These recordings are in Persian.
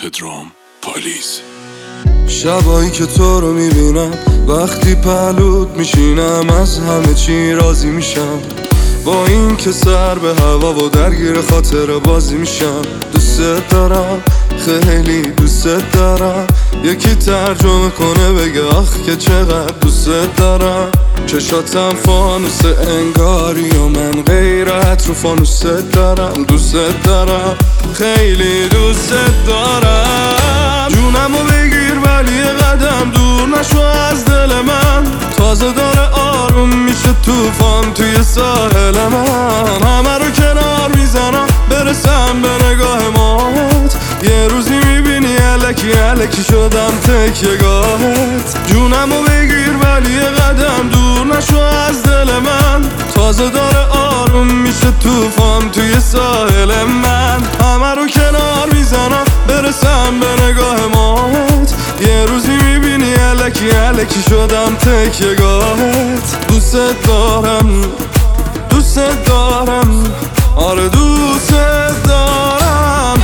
پدرام پالیز. شبایی که تو رو میبینم، وقتی پهلوت میشینم، از همه چی راضی میشم. با این که سر به هوا و درگیر خاطر بازی میشم. دوست دارم، خیلی دوست دارم. یکی ترجمه کنه بگه آخ که چقدر دوست دارم. چشاتم فانوس انگاری و من غیرت رو فانوس دارم. دوست دارم، خیلی دوست دارم. جونمو بگیر ولی یه قدم دور نشو از دل من. تازه داره آروم میشه طوفان توی ساحل من. همه رو کنار میزنم برسم به نگاه ماهت. یه روزی میبینی الکی الکی شدم تکیه‌گاهت. جونمو بگیر ولی یه قدم دور نشو از دل من. تازه داره آروم میشه طوفان توی ساحل من. همه رو کنار میزنم برسم به نگاه ماهت. یه روزی میبینی الکی الکی شدم تکیه‌گاهت. دوست دارم، دوست دارم، آره دوست دارم.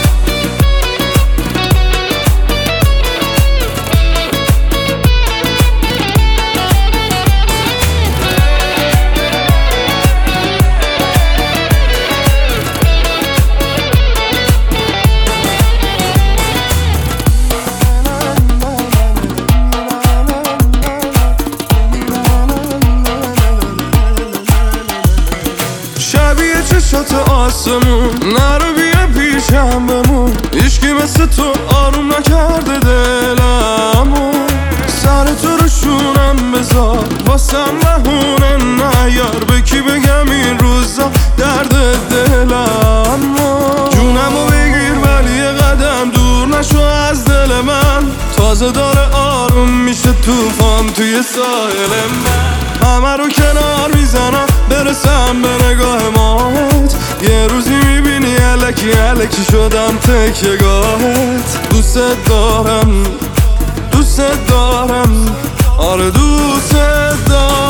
شبیه چشات آسمون نرو بیا پیشم بمون. هیچکی مثل تو آروم نکرده دلمو. سر تو رو شونم بذار واسم بهونه نیار. به کی بگم این روزا درد دلمو. جونمو بگیر ولی یه قدم دور نشو از دل من. تازه داره آروم میشه طوفان توی ساحل من. همه رو کنار میزنم برسم به نگاه ماهت. یه روزی میبینی الکی الکی شدم تکیه‌گاهت. دوست دارم، دوست دارم، آره دوست دارم.